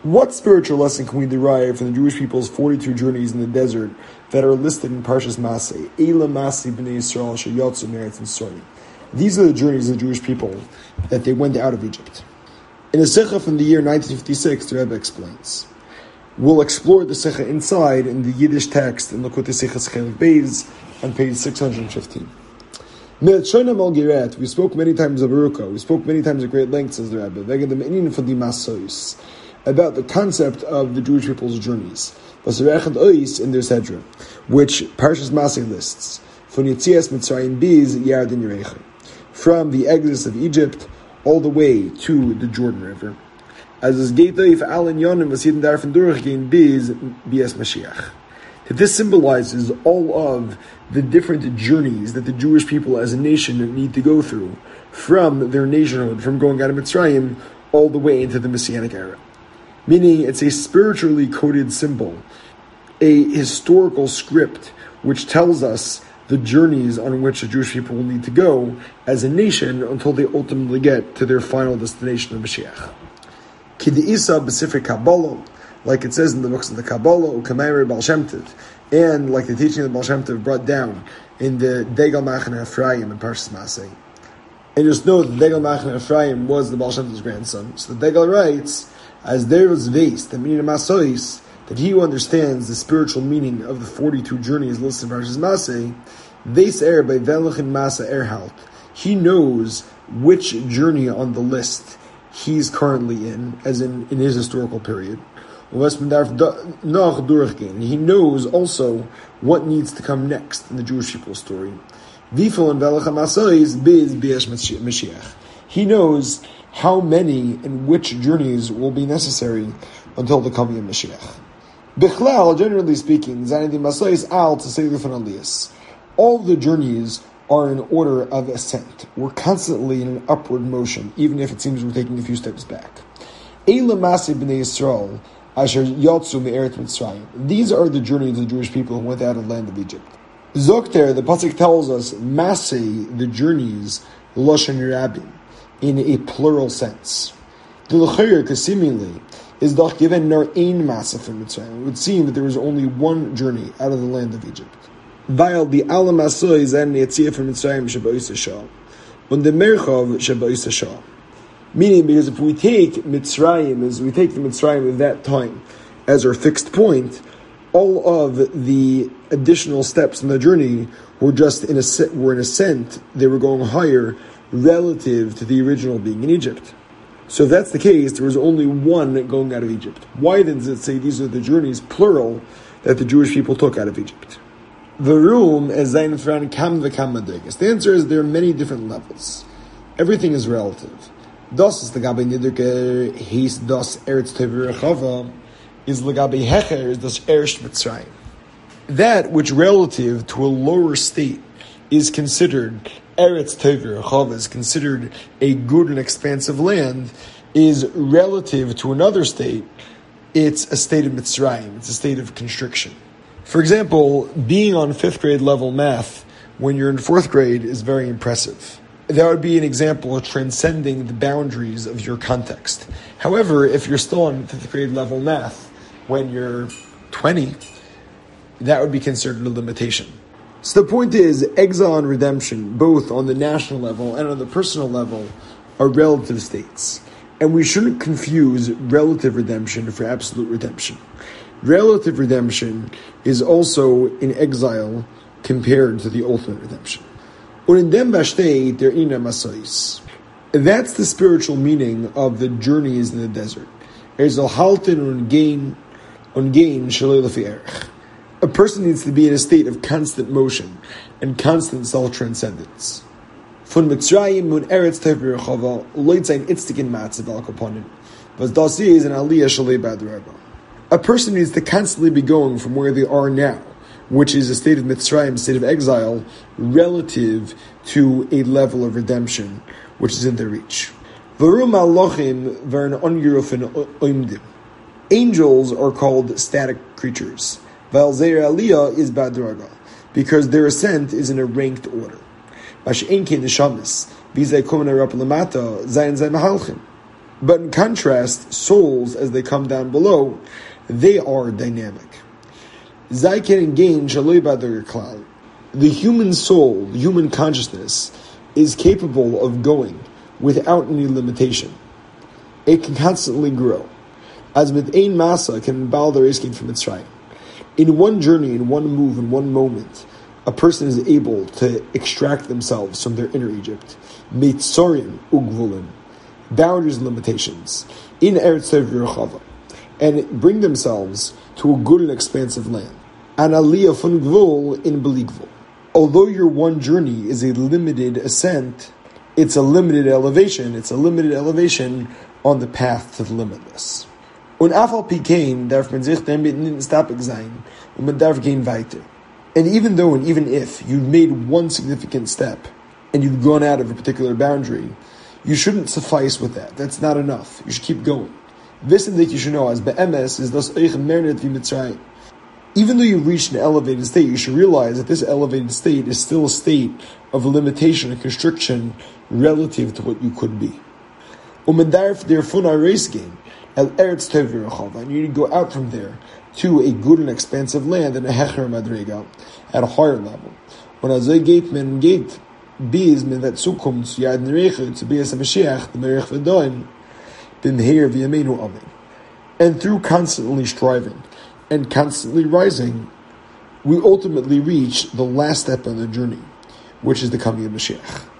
What spiritual lesson can we derive from the Jewish people's 42 journeys in the desert that are listed in Parshas Masei? Eila Masi B'nai Yisrael Sheyatzu Meretz Mitzrayim. These are the journeys of the Jewish people that they went out of Egypt. In a Sikha from the year 1956, the Rebbe explains. We'll explore the Sikha inside in the Yiddish text in Likutei Sichos Chelik Beis on page 615. We spoke many times of Aruka. We spoke many times at great length, says the Rebbe, about the concept of the Jewish people's journeys, in their Sedra, which Parshas Masei lists, from the exodus of Egypt all the way to the Jordan River. As is that this symbolizes all of the different journeys that the Jewish people as a nation need to go through from their nationhood, from going out of Mitzrayim all the way into the Messianic era. Meaning it's a spiritually coded symbol, a historical script which tells us the journeys on which the Jewish people will need to go as a nation until they ultimately get to their final destination of Mashiach. Kid'isa b'sifrei Kabbalah, like it says in the books of the Kabbalah, U'kameir Baal Shem Tov, and like the teaching of Baal Shem Tov brought down in the Degel Machane Ephraim in Parshas Masei. And just know that Degel Machane Ephraim was the Baal Shem Tov's grandson. So the Degel writes, as there was Veis, the meaning of Masois, that he who understands the spiritual meaning of the 42 journeys listed in Parshas Masei, Veis Er by Velachin Masa Erhalt, he knows which journey on the list he's currently in, as in his historical period. He knows also what needs to come next in the Jewish people's story. He knows how many and which journeys will be necessary until the coming of Mashiach. Bichlal, generally speaking, all the journeys are in order of ascent. We're constantly in an upward motion, even if it seems we're taking a few steps back. These are the journeys of the Jewish people who went out of the land of Egypt. Zokter, the pasuk tells us, Masei, the journeys, Loshen Rabim, in a plural sense. The l'chayr, seemingly, is doch given nor ein masa from Mitzrayim. It would seem that there was only one journey out of the land of Egypt. Weil die alle Masoi seien Yetzia from Mitzrayim sheba'is Shah, und the Merchav sheba'is Shah. Meaning, because if we take Mitzrayim, as we take the Mitzrayim of that time as our fixed point, all of the additional steps in the journey were just in ascent. They were going higher relative to the original being in Egypt. So if that's the case, there was only one going out of Egypt. Why then does it say these are the journeys, plural, that the Jewish people took out of Egypt? The room is zayin fran kam v'kam madrigas. The answer is there are many different levels. Everything is relative. Das is legabe niderke heis das eretz tov rechava is legabe hecher is das eretz Mitzrayim. That which relative to a lower state is considered eretz tov rechava, is considered a good and expansive land, is relative to another state. It's a state of Mitzrayim. It's a state of constriction. For example, being on 5th grade level math when you're in 4th grade is very impressive. That would be an example of transcending the boundaries of your context. However, if you're still on 5th grade level math when you're 20, that would be considered a limitation. So the point is, exile and redemption, both on the national level and on the personal level, are relative states. And we shouldn't confuse relative redemption for absolute redemption. Relative redemption is also in exile compared to the ultimate redemption. That's the spiritual meaning of the journeys in the desert. A person needs to be in a state of constant motion and constant self-transcendence. A person needs to constantly be going from where they are now, which is a state of Mitzrayim, a state of exile, relative to a level of redemption, which is in their reach. Angels are called static creatures. Because their ascent is in a ranked order. But in contrast, souls, as they come down below, they are dynamic. Zayken gain shaloi badar klal. The human soul, the human consciousness, is capable of going without any limitation. It can constantly grow. As with ein masa can bal their escape from Mitzrayim. In one journey, in one move, in one moment, a person is able to extract themselves from their inner Egypt. Meitzorim ugvulim, boundaries and limitations, in Eretz Tev Yerchava, and bring themselves to a good and expansive land. An aliyah fun gvul in beligvul. Although your one journey is a limited ascent, it's a limited elevation. It's a limited elevation on the path to the limitless. Und afal pikein darf man sich damit nicht stoppig sein, und man darf gehen weiter. And even though and even if you've made one significant step and you've gone out of a particular boundary, you shouldn't suffice with that. That's not enough. You should keep going. Wissen that you should know as be'emes is das euch mernet wie Mitzrayim. Even though you've reached an elevated state, you should realize that this elevated state is still a state of limitation and constriction relative to what you could be. Man darf derfun reisgehen el Eretz Tev Yerchava, and you need to go out from there to a good and expansive land in a hecher madrega at a higher level. When azay geht man geht, bis man that zukommt zu yad nereche zu bias Mashiach the merech v'doin bin here v'yameinu amen. And through constantly striving and constantly rising, we ultimately reach the last step on the journey, which is the coming of Mashiach.